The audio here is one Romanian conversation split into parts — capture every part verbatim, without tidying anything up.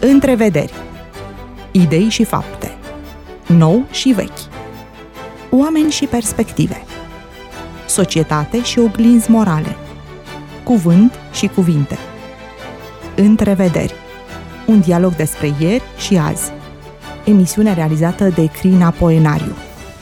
Întrevederi. Idei și fapte. Nou și vechi. Oameni și perspective. Societate și oglinzi morale. Cuvânt și cuvinte. Întrevederi. Un dialog despre ieri și azi. Emisiune realizată de Crina Poenariu.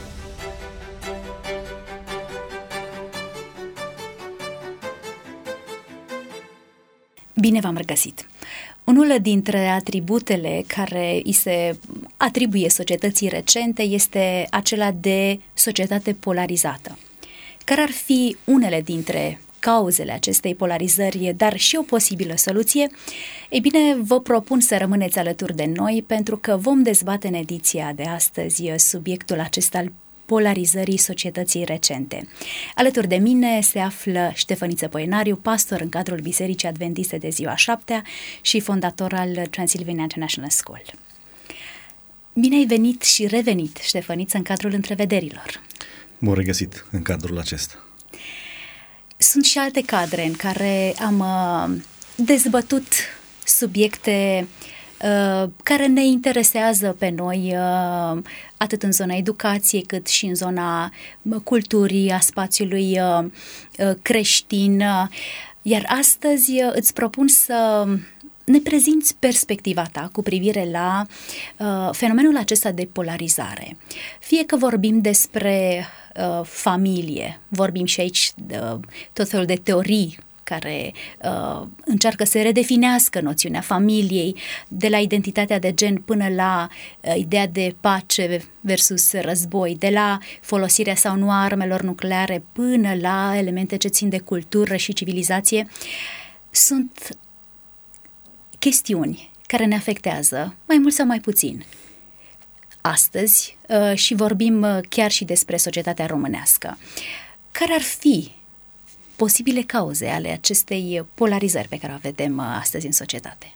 Bine v-am regăsit! Unul dintre atributele care îi se atribuie societății recente este acela de societate polarizată. Care ar fi unele dintre cauzele acestei polarizări, dar și o posibilă soluție? Ei bine, vă propun să rămâneți alături de noi, pentru că vom dezbate în ediția de astăzi subiectul acesta al polarizării societății recente. Alături de mine se află Ștefăniță Poenariu, pastor în cadrul Bisericii Adventiste de Ziua Șaptea și fondator al Transylvania International School. Bine ai venit și revenit, Ștefăniță, în cadrul Întrevederilor. M-am regăsit în cadrul acesta. Sunt și alte cadre în care am uh, dezbătut subiecte uh, care ne interesează pe noi, uh, atât în zona educației, cât și în zona culturii, a spațiului uh, uh, creștin. Iar astăzi uh, îți propun să ne prezinți perspectiva ta cu privire la uh, fenomenul acesta de polarizare. Fie că vorbim despre uh, familie, vorbim și aici de uh, tot felul de teorii care uh, încearcă să redefinească noțiunea familiei, de la identitatea de gen până la uh, ideea de pace versus război, de la folosirea sau nu a armelor nucleare până la elemente ce țin de cultură și civilizație. Sunt chestiuni care ne afectează, mai mult sau mai puțin, astăzi uh, și vorbim uh, chiar și despre societatea românească. Care ar fi posibile cauze ale acestei polarizări pe care o vedem uh, astăzi în societate?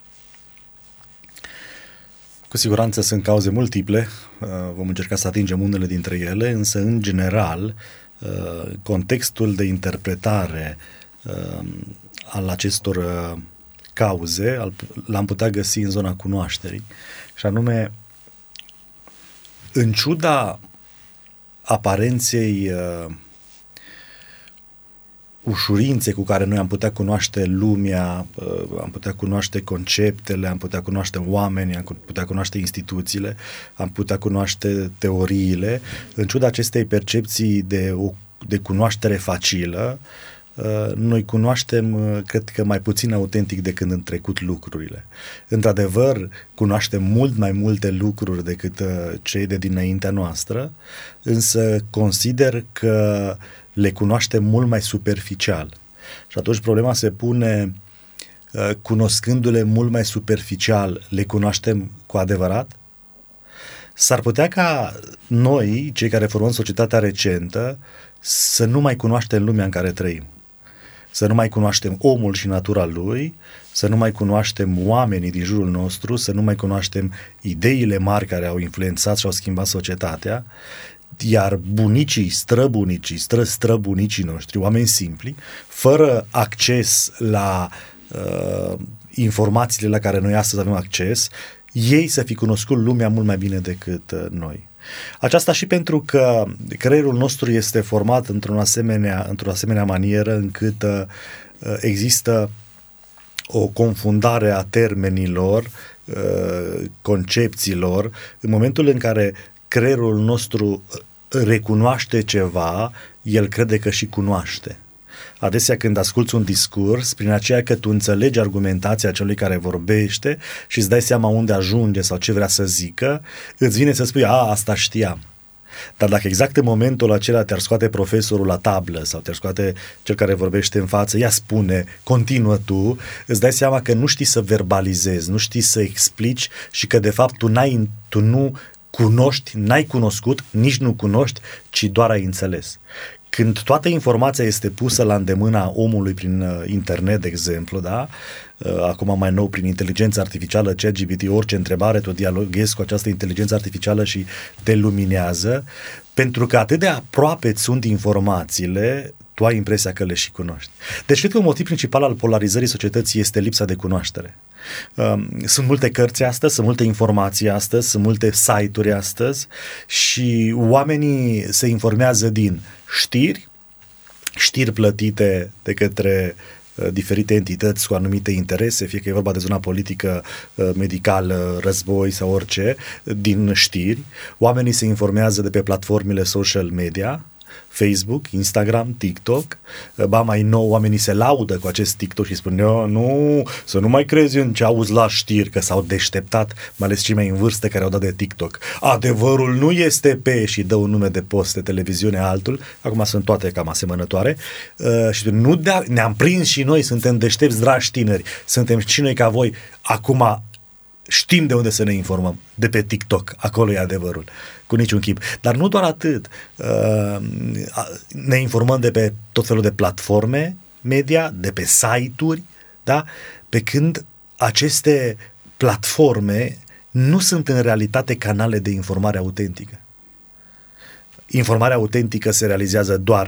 Cu siguranță sunt cauze multiple, uh, vom încerca să atingem unele dintre ele, însă în general uh, contextul de interpretare uh, al acestor uh, cauze l-am putea găsi în zona cunoașterii, și anume, în ciuda aparenței uh, ușurințe cu care noi am putea cunoaște lumea, uh, am putea cunoaște conceptele, am putea cunoaște oamenii, am putea cunoaște instituțiile, am putea cunoaște teoriile, în ciuda acestei percepții de, o, de cunoaștere facilă, noi cunoaștem, cred că mai puțin autentic decât în trecut lucrurile. Într-adevăr, cunoaștem mult mai multe lucruri decât cei de dinaintea noastră, însă consider că le cunoaștem mult mai superficial. Și atunci problema se pune, cunoscându-le mult mai superficial, le cunoaștem cu adevărat? S-ar putea ca noi, cei care formăm societatea recentă, să nu mai cunoaștem lumea în care trăim. Să nu mai cunoaștem omul și natura lui, să nu mai cunoaștem oamenii din jurul nostru, să nu mai cunoaștem ideile mari care au influențat și au schimbat societatea, iar bunicii, străbunicii, stră-străbunicii noștri, oameni simpli, fără acces la uh, informațiile la care noi astăzi avem acces, ei să fi cunoscut lumea mult mai bine decât uh, noi. Aceasta și pentru că creierul nostru este format într-o asemenea, într-o asemenea manieră încât uh, există o confundare a termenilor, uh, concepțiilor. În momentul în care creierul nostru recunoaște ceva, el crede că și cunoaște. Adesea când asculți un discurs, prin aceea că tu înțelegi argumentația celui care vorbește și îți dai seama unde ajunge sau ce vrea să zică, îți vine să spui, a, asta știam. Dar dacă exact în momentul acela te-ar scoate profesorul la tablă sau te-ar scoate cel care vorbește în față, ea spune, continuă tu, îți dai seama că nu știi să verbalizezi, nu știi să explici și că de fapt tu, n-ai, tu nu cunoști, n-ai cunoscut, nici nu cunoști, ci doar ai înțeles. Când toată informația este pusă la îndemâna omului prin uh, internet, de exemplu, da? Uh, acum mai nou prin inteligența artificială, ChatGPT, orice întrebare, tu dialoghezi cu această inteligență artificială și te luminează, pentru că atât de aproape sunt informațiile, tu ai impresia că le și cunoști. Deci cred că un motiv principal al polarizării societății este lipsa de cunoaștere. Sunt multe cărți astăzi, sunt multe informații astăzi, sunt multe site-uri astăzi și oamenii se informează din știri, știri plătite de către diferite entități cu anumite interese, fie că e vorba de zona politică, medicală, război sau orice, din știri. Oamenii se informează de pe platformele social media, Facebook, Instagram, TikTok. Ba mai nou, oamenii se laudă cu acest TikTok și spun, nu, să nu mai crezi în ce auzi la știri, că s-au deșteptat, mai ales cei mai în vârstă care au dat de TikTok. Adevărul nu este pe, și dă un nume de post de televiziune altul, acum sunt toate cam asemănătoare, uh, și nu de-a, ne-am prins și noi, suntem deștepți, dragi tineri, suntem și noi ca voi, acum știm de unde să ne informăm, de pe TikTok, acolo e adevărul, cu niciun chip. Dar nu doar atât, ne informăm de pe tot felul de platforme media, de pe site-uri, da? Pe când aceste platforme nu sunt în realitate canale de informare autentică. Informarea autentică se realizează doar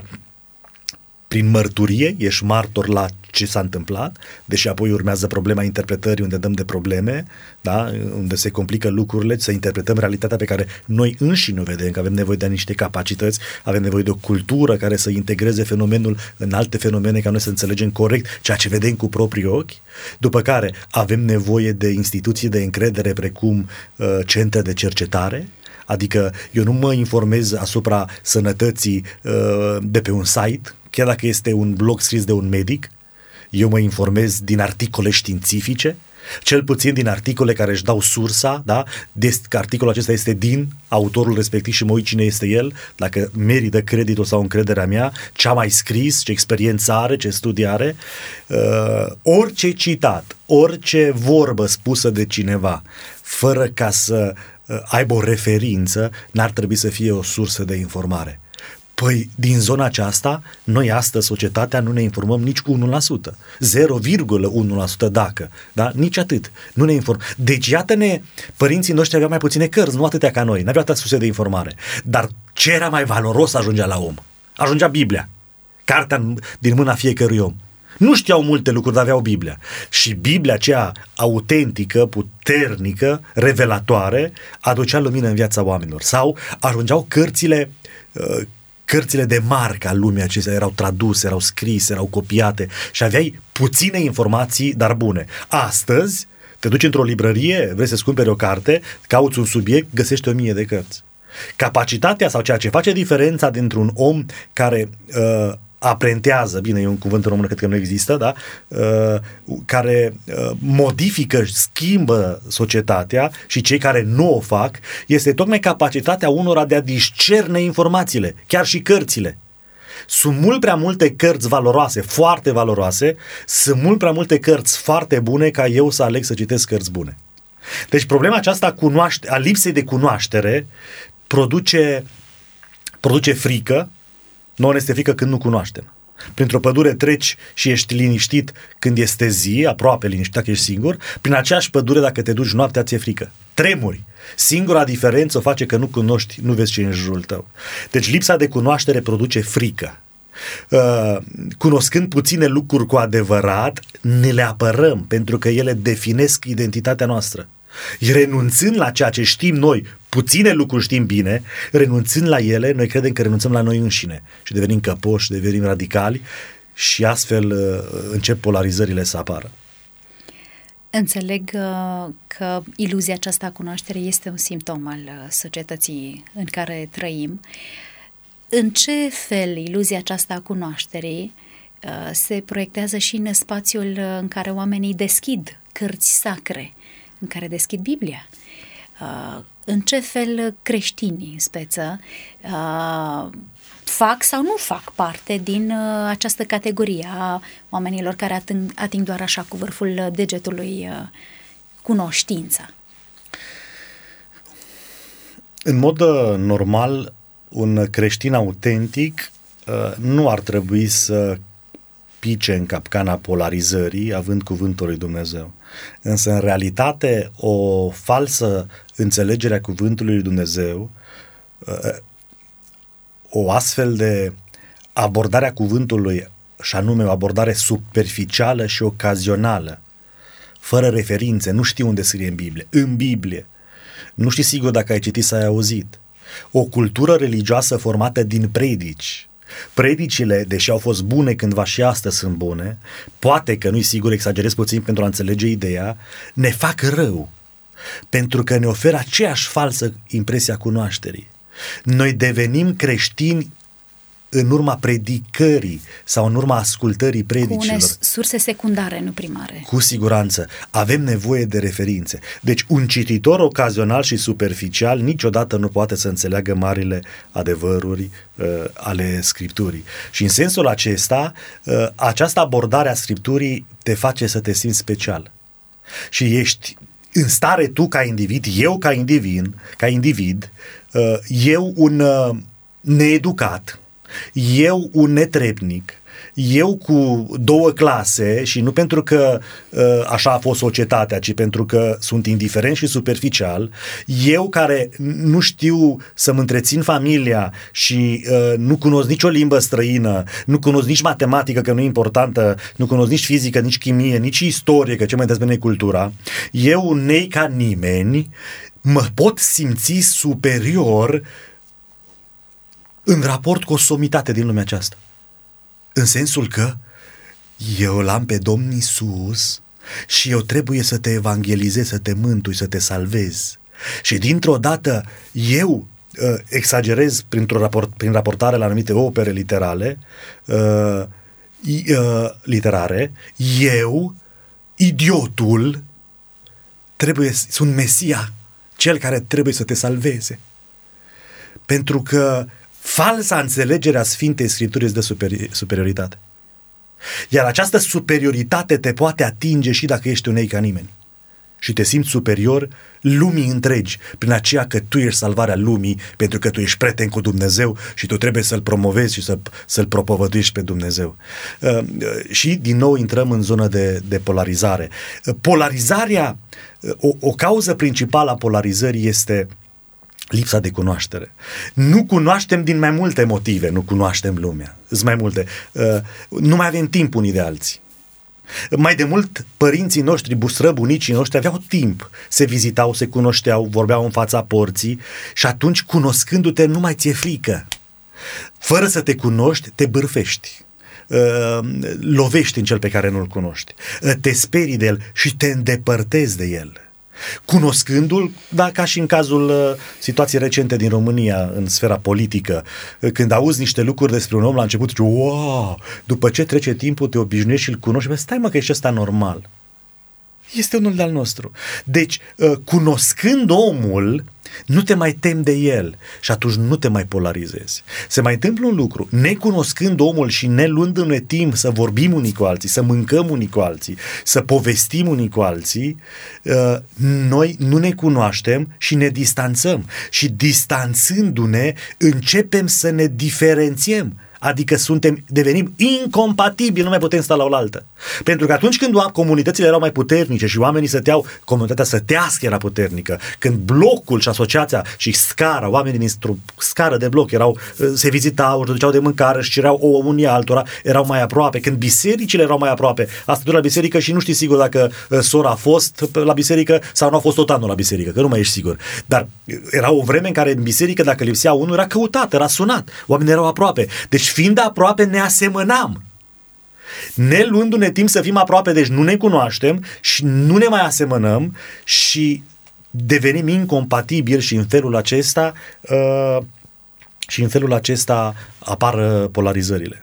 prin mărturie, ești martor la ce s-a întâmplat, deși apoi urmează problema interpretării unde dăm de probleme, da? Unde se complică lucrurile, să interpretăm realitatea pe care noi înșine o vedem, că avem nevoie de niște capacități, avem nevoie de o cultură care să integreze fenomenul în alte fenomene ca noi să înțelegem corect ceea ce vedem cu proprii ochi, după care avem nevoie de instituții de încredere precum uh, centre de cercetare. Adică eu nu mă informez asupra sănătății uh, de pe un site, chiar dacă este un blog scris de un medic, eu mă informez din articole științifice, cel puțin din articole care își dau sursa, da? Des, că articolul acesta este din autorul respectiv și mă uit cine este el, dacă merită creditul sau încrederea mea, ce a mai scris, ce experiență are, ce studii are. Uh, orice citat, orice vorbă spusă de cineva, fără ca să uh, aibă o referință, n-ar trebui să fie o sursă de informare. Păi, din zona aceasta, noi astăzi, societatea, nu ne informăm nici cu unu la sută. zero virgulă unu la sută dacă, da? Nici atât. Nu ne informăm. Deci, iată-ne, părinții noștri aveau mai puține cărți, nu atâtea ca noi, n-aveau atâtea surse de informare. Dar ce era mai valoros ajungea la om? Ajungea Biblia. Cartea din mâna fiecărui om. Nu știau multe lucruri, dar aveau Biblia. Și Biblia aceea autentică, puternică, revelatoare, aducea lumină în viața oamenilor. Sau ajungeau cărțile uh, cărțile de marcă a lumii acestea, erau traduse, erau scrise, erau copiate și aveai puține informații, dar bune. Astăzi, te duci într-o librărie, vrei să-ți cumperi o carte, cauți un subiect, găsești o mie de cărți. Capacitatea sau ceea ce face diferența dintre un om care uh, aprentează, bine, e un cuvânt în română, cred că nu există, da? Uh, care uh, modifică, schimbă societatea și cei care nu o fac, este tocmai capacitatea unora de a discerne informațiile, chiar și cărțile. Sunt mult prea multe cărți valoroase, foarte valoroase, sunt mult prea multe cărți foarte bune ca eu să aleg să citesc cărți bune. Deci problema aceasta cunoaște, a lipsei de cunoaștere produce, produce frică. Nouă ne este frică când nu cunoaștem. Printr-o pădure treci și ești liniștit când este zi, aproape liniștit dacă ești singur. Prin aceeași pădure, dacă te duci noaptea, ți-e frică. Tremuri. Singura diferență o face că nu cunoști, nu vezi ce e în jurul tău. Deci lipsa de cunoaștere produce frică. Uh, cunoscând puține lucruri cu adevărat, ne le apărăm pentru că ele definesc identitatea noastră. Renunțând la ceea ce știm noi, puține lucruri știm bine, renunțând la ele, noi credem că renunțăm la noi înșine și devenim căpoși, devenim radicali și astfel încep polarizările să apară. Înțeleg că iluzia aceasta a cunoașterii este un simptom al societății în care trăim. În ce fel iluzia aceasta a cunoașterii se proiectează și în spațiul în care oamenii deschid cărți sacre, în care deschid Biblia? În ce fel creștinii, în speță, fac sau nu fac parte din această categorie a oamenilor care ating, ating doar așa cu vârful degetului cunoștința? În mod normal, un creștin autentic nu ar trebui să pice în capcana polarizării, având cuvântul lui Dumnezeu. Însă, în realitate, o falsă înțelegere a cuvântului lui Dumnezeu, o astfel de abordare a cuvântului, și anume o abordare superficială și ocazională, fără referințe, nu știi unde scrie în Biblie, în Biblie. Nu știi sigur dacă ai citit sau ai auzit. O cultură religioasă formată din predici. Predicile, deși au fost bune cândva și astăzi sunt bune, poate că nu-i sigur, exagerez puțin pentru a înțelege ideea, ne fac rău, pentru că ne oferă aceeași falsă impresie a cunoașterii. Noi devenim creștini în urma predicării sau în urma ascultării predicilor. Cu unele surse secundare, nu primare. Cu siguranță. Avem nevoie de referințe. Deci un cititor ocazional și superficial niciodată nu poate să înțeleagă marile adevăruri uh, ale Scripturii. Și în sensul acesta, uh, această abordare a Scripturii te face să te simți special. Și ești în stare tu ca individ, eu ca individ, ca individ uh, eu un uh, needucat, eu un netrebnic, eu cu două clase și nu pentru că uh, așa a fost societatea, ci pentru că sunt indiferent și superficial, eu care nu știu să-mi întrețin familia și uh, nu cunosc nicio limbă străină, nu cunosc nici matematică, că nu e importantă, nu cunosc nici fizică, nici chimie, nici istorie, că ce mai despre cultura, eu nei ca nimeni mă pot simți superior în raport cu o somitate din lumea aceasta. În sensul că eu l-am pe Domnul Iisus și eu trebuie să te evangelizez, să te mântui, să te salvez. Și dintr-o dată eu uh, exagerez printr-o raport, prin raportare la anumite opere literale, uh, uh, literare, eu, idiotul, trebuie, sunt Mesia, cel care trebuie să te salveze. Pentru că falsa înțelegere a Sfintei Scripturi îți dă superi- superioritate. Iar această superioritate te poate atinge și dacă ești un ei ca nimeni. Și te simți superior lumii întregi, prin aceea că tu ești salvarea lumii, pentru că tu ești prieten cu Dumnezeu și tu trebuie să-L promovezi și să, să-L propovăduiești pe Dumnezeu. Uh, și din nou intrăm în zonă de, de polarizare. Uh, polarizarea, uh, o, o cauză principală a polarizării este lipsa de cunoaștere. Nu cunoaștem din mai multe motive, nu cunoaștem lumea. Sunt mai multe. Uh, nu mai avem timp unii de alții. Mai de mult, părinții noștri, bustrăbunicii noștri aveau timp. Se vizitau, se cunoșteau, vorbeau în fața porții și atunci, cunoscându-te, nu mai ți-e frică. Fără să te cunoști, te bârfești. Uh, lovești în cel pe care nu-l cunoști. Uh, te sperii de el și te îndepărtezi de el. Cunoscându-l, da, ca și în cazul uh, situației recente din România în sfera politică, uh, când auzi niște lucruri despre un om la început, zici, wow, după ce trece timpul te obișnuiești și îl cunoști, bă, stai mă că ești ăsta normal. Este unul de-al nostru. Deci, uh, cunoscând omul, nu te mai temi de el și atunci nu te mai polarizezi. Se mai întâmplă un lucru, necunoscând omul și ne luându-ne timp să vorbim unii cu alții, să mâncăm unii cu alții, să povestim unii cu alții, noi nu ne cunoaștem și ne distanțăm. Și distanțându-ne, începem să ne diferențiem. Adică suntem, devenim incompatibili, nu mai putem sta la oaltă. Pentru că atunci când comunitățile erau mai puternice și oamenii stăteau, comunitatea sătească era puternică, când blocul și asociația și scara, oamenii din scară de bloc erau, se vizitau, își duceau de mâncare, își cereau ouă unii altora, erau mai aproape, când bisericile erau mai aproape, asta tu la biserică și nu știi sigur dacă sora a fost la biserică sau nu a fost tot anul la biserică, că nu mai ești sigur. Dar era o vreme în care în biserică, dacă lipsea unul, era căutat, era sunat, oamenii erau aproape. Deci fiind aproape, ne asemănam. Ne luându-ne timp să fim aproape, deci nu ne cunoaștem și nu ne mai asemănăm și devenim incompatibili și în felul acesta uh, și în felul acesta apar polarizările.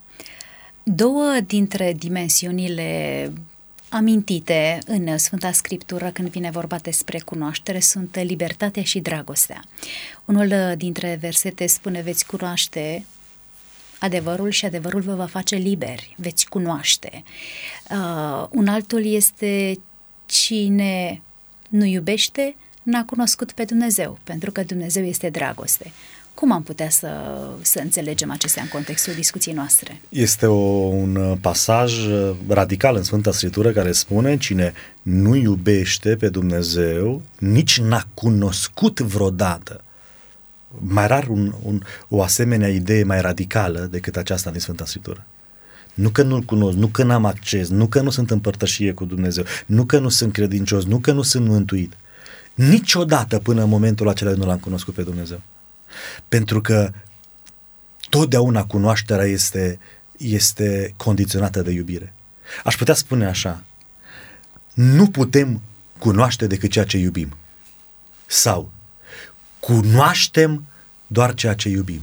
Două dintre dimensiunile amintite în Sfânta Scriptură când vine vorba despre cunoaștere sunt libertatea și dragostea. Unul dintre versete spune: veți cunoaște adevărul și adevărul vă va face liberi, veți cunoaște. Uh, un altul este: cine nu iubește n-a cunoscut pe Dumnezeu, pentru că Dumnezeu este dragoste. Cum am putea să, să înțelegem acestea în contextul discuției noastre? Este o, un pasaj radical în Sfânta Scriptură care spune: cine nu iubește pe Dumnezeu, nici n-a cunoscut vreodată. Mai rar un, un, o asemenea idee mai radicală decât aceasta din Sfânta Scriptură. nu că nu-L cunosc, nu că n-am acces, nu că nu sunt în părtășie cu Dumnezeu, nu că nu sunt credincios, nu că nu sunt mântuit. Niciodată până în momentul acela nu L-am cunoscut pe Dumnezeu. Pentru că totdeauna cunoașterea este, este condiționată de iubire. Aș putea spune așa, nu putem cunoaște decât ceea ce iubim. Sau cunoaștem doar ceea ce iubim.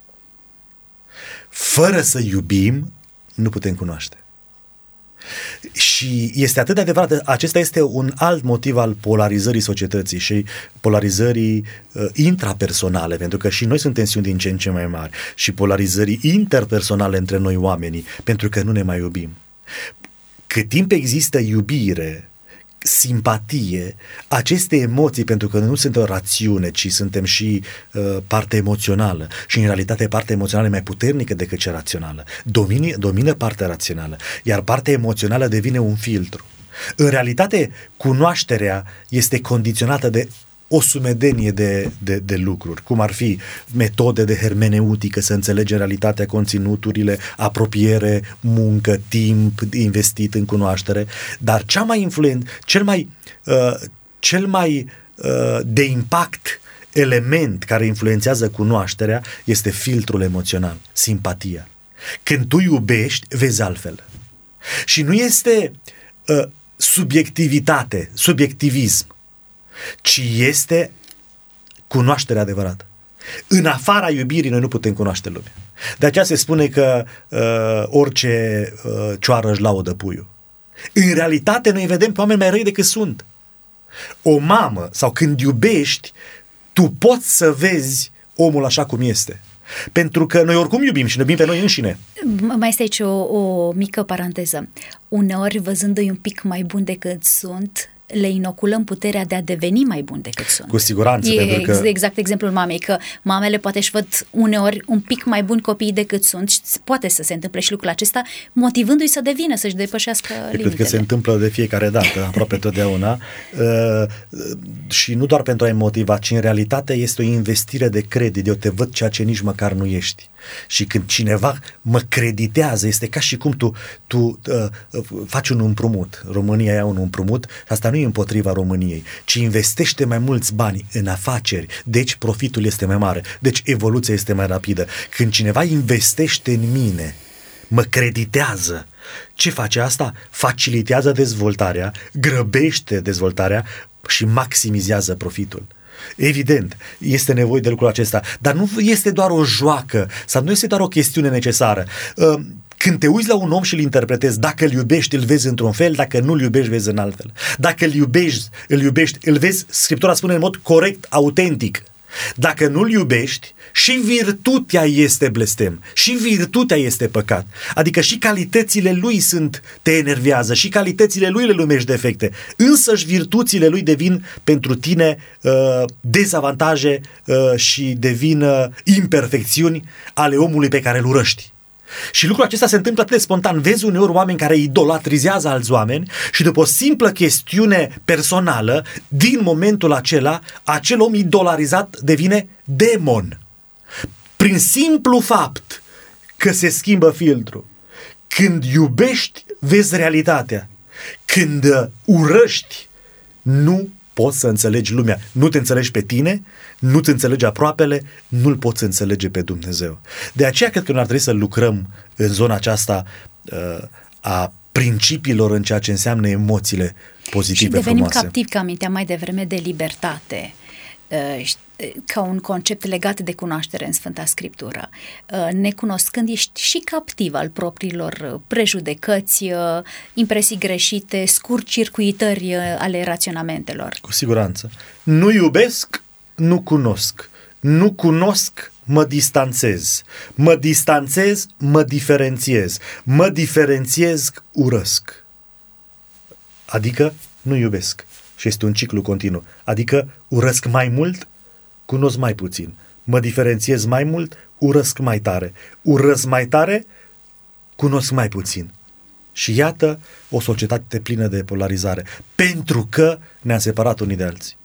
Fără să iubim, nu putem cunoaște. Și este atât de adevărat, acesta este un alt motiv al polarizării societății și polarizării uh, intrapersonale, pentru că și noi sunt tensiuni din ce în ce mai mari, și polarizării interpersonale între noi oamenii, pentru că nu ne mai iubim. Cât timp există iubire, simpatie, aceste emoții, pentru că nu sunt o rațiune, ci suntem și uh, parte emoțională, și în realitate partea emoțională e mai puternică decât cea rațională. Domine, domină partea rațională, iar partea emoțională devine un filtru. În realitate, cunoașterea este condiționată de o sumedenie de, de, de lucruri, cum ar fi metode de hermeneutică, să înțelegem realitatea, conținuturile, apropiere, muncă, timp investit în cunoaștere, dar cea mai influent, cel mai, uh, cel mai uh, de impact element care influențează cunoașterea este filtrul emoțional, simpatia. Când tu iubești, vezi altfel. Și nu este uh, subiectivitate, subiectivism, ci este cunoașterea adevărată. În afara iubirii noi nu putem cunoaște lumea. De aceea se spune că uh, orice uh, cioară își laudă puiul. În realitate noi vedem pe oameni mai răi decât sunt. O mamă, sau când iubești, tu poți să vezi omul așa cum este. Pentru că noi oricum iubim și ne iubim pe noi înșine. Mai este aici o, o mică paranteză. Uneori, văzându-i un pic mai bun decât sunt, le inoculăm puterea de a deveni mai bun decât sunt. Cu siguranță. E pentru că... exact exemplul mamei, că mamele poate își văd uneori un pic mai buni copiii decât sunt și poate să se întâmple și lucrul acesta, motivându-i să devină, să-și depășească limitele. Cred că se întâmplă de fiecare dată, aproape totdeauna, uh, și nu doar pentru a-i motiva, ci în realitate este o investire de credit. Eu te văd ceea ce nici măcar nu ești. Și când cineva mă creditează, este ca și cum tu, tu uh, faci un împrumut. România ia un împrumut, asta nu e împotriva României, ci investește mai mulți bani în afaceri, deci profitul este mai mare, deci evoluția este mai rapidă. Când cineva investește în mine, mă creditează, ce face asta? Facilitează dezvoltarea, grăbește dezvoltarea și maximizează profitul. Evident, este nevoie de lucrul acesta, dar nu este doar o joacă sau nu este doar o chestiune necesară. Când te uiți la un om și îl interpretezi, dacă îl iubești, îl vezi într-un fel, dacă nu îl iubești, vezi în altfel. Dacă îl iubești, îl iubești, îl vezi, Scriptura spune în mod corect, autentic. Dacă nu-l iubești, și virtutea este blestem, și virtutea este păcat. Adică și calitățile lui sunt, te enervează, și calitățile lui le numești defecte. Însăși virtuțile lui devin pentru tine uh, dezavantaje uh, și devin uh, imperfecțiuni ale omului pe care îl urăști. Și lucrul acesta se întâmplă atât de spontan. Vezi uneori oameni care idolatrizează alți oameni și după o simplă chestiune personală, din momentul acela, acel om idolarizat devine demon. Prin simplu fapt că se schimbă filtrul. Când iubești, vezi realitatea. Când urăști, nu poți să înțelegi lumea. Nu te înțelegi pe tine, nu te înțelegi aproapele, nu-L poți înțelege pe Dumnezeu. De aceea cred că noi ar trebui să lucrăm în zona aceasta uh, a principiilor în ceea ce înseamnă emoțiile pozitive, frumoase. Și devenim captivi, că aminteam mai devreme, de libertate, uh, ca un concept legat de cunoaștere în Sfânta Scriptură. Necunoscând, ești și captiv al propriilor prejudecăți, impresii greșite, scurt-circuitări ale raționamentelor. Cu siguranță. Nu iubesc, nu cunosc. Nu cunosc, mă distanțez. Mă distanțez, mă diferențiez. Mă diferențiez, urăsc. Adică nu iubesc. Și este un ciclu continuu. Adică urăsc mai mult, cunosc mai puțin. Mă diferențiez mai mult, urăsc mai tare. Urăsc mai tare, cunosc mai puțin. Și iată o societate plină de polarizare. Pentru că ne-am separat unii de alții.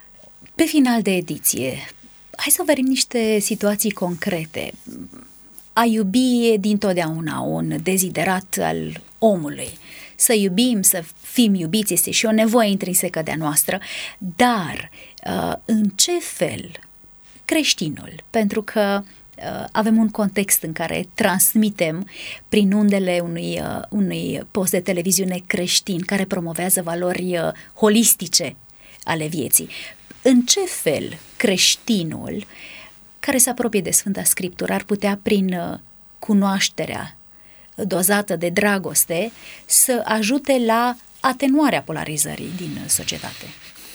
Pe final de ediție, hai să vedem niște situații concrete. a iubi e dintotdeauna un deziderat al omului. Să iubim, să fim iubiți este și o nevoie intrinsecă de-a noastră, dar în ce fel creștinul, pentru că avem un context în care transmitem prin undele unui, unui post de televiziune creștin care promovează valori holistice ale vieții. În ce fel creștinul care se apropie de Sfânta Scriptură ar putea, prin cunoașterea dozată de dragoste, să ajute la atenuarea polarizării din societate?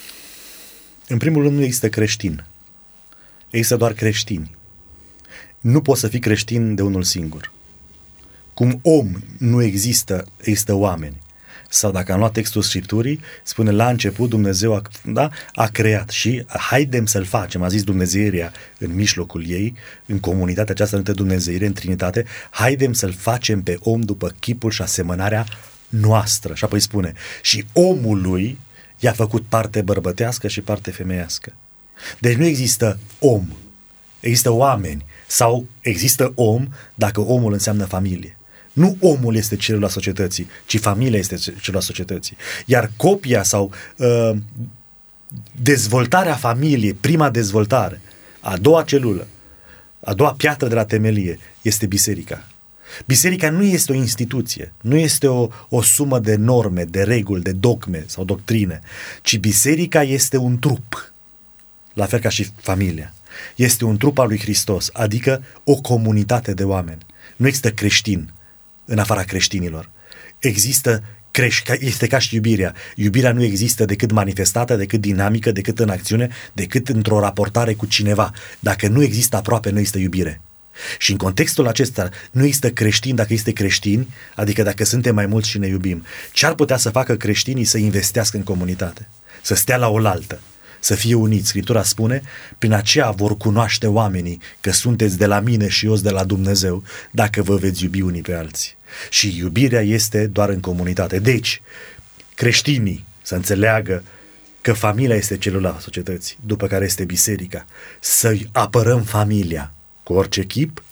În primul rând, nu există creștin. Există doar creștini. Nu poți să fii creștin de unul singur. Cum om nu există, există oameni. Sau dacă am luat textul Scripturii, spune la început Dumnezeu a, da, a creat și haidem să-l facem, a zis Dumnezeirea în mijlocul ei, în comunitatea aceasta numită Dumnezeire, în Trinitate, haidem să-l facem pe om după chipul și asemănarea noastră. Și apoi spune, și omului i-a făcut parte bărbătească și parte femeiască. Deci nu există om, există oameni, sau există om dacă omul înseamnă familie. Nu omul este celula societății, ci familia este celula societății. Iar copia sau uh, dezvoltarea familiei, prima dezvoltare, a doua celulă, a doua piatră de la temelie, este biserica. Biserica nu este o instituție, nu este o, o sumă de norme, de reguli, de dogme sau doctrine, ci biserica este un trup, la fel ca și familia. Este un trup al lui Hristos, adică o comunitate de oameni. Nu există creștin în afara creștinilor. Există creș- este ca și iubirea. Iubirea nu există decât manifestată, decât dinamică, decât în acțiune, decât într-o raportare cu cineva. Dacă nu există aproape, nu există iubire. Și în contextul acesta nu există creștin dacă este creștin, adică dacă suntem mai mulți și ne iubim. Ce ar putea să facă creștinii? Să investească în comunitate, să stea la oaltă, să fie uniți. Scriptura spune, prin aceea vor cunoaște oamenii că sunteți de la mine și eu de la Dumnezeu, dacă vă veți iubi unii pe alții. Și iubirea este doar în comunitate. Deci, creștinii să înțeleagă că familia este celula societății, după care este biserica, să apărăm familia cu orice chip,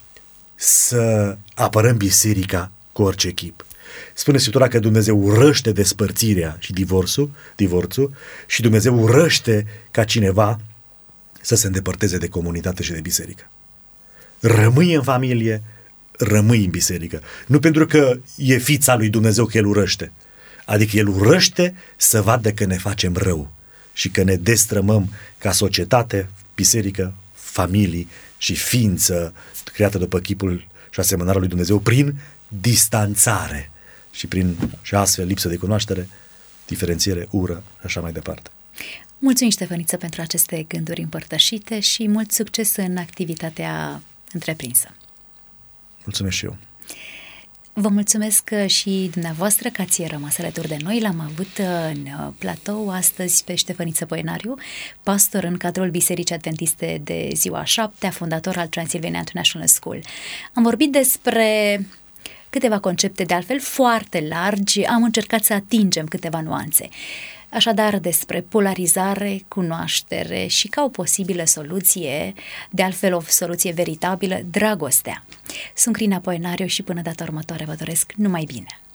să apărăm biserica cu orice chip. Spune Scriptura că Dumnezeu urăște despărțirea și divorțul, divorțul și Dumnezeu urăște ca cineva să se îndepărteze de comunitate și de biserică. Rămâi în familie, rămâi în biserică. Nu pentru că e fița lui Dumnezeu că El urăște. Adică El urăște să vadă că ne facem rău și că ne destrămăm ca societate, biserică, familii și ființă creată după chipul și asemănarea lui Dumnezeu prin distanțare și prin și astfel lipsă de cunoaștere, diferențiere, ură și așa mai departe. Mulțumim, Ștefăniță, pentru aceste gânduri împărtășite și mult succes în activitatea întreprinsă. Mulțumesc și eu. Vă mulțumesc și dumneavoastră că ați rămas alături de noi. L-am avut în platou astăzi pe Ștefăniță Poenariu, pastor în cadrul Bisericii Adventiste de Ziua a Șaptea, fondator al Transylvania International School. Am vorbit despre câteva concepte de altfel foarte largi, am încercat să atingem câteva nuanțe. Așadar, despre polarizare, cunoaștere și ca o posibilă soluție, de altfel o soluție veritabilă, dragostea. Sunt Crina Poenariu și până data următoare vă doresc numai bine!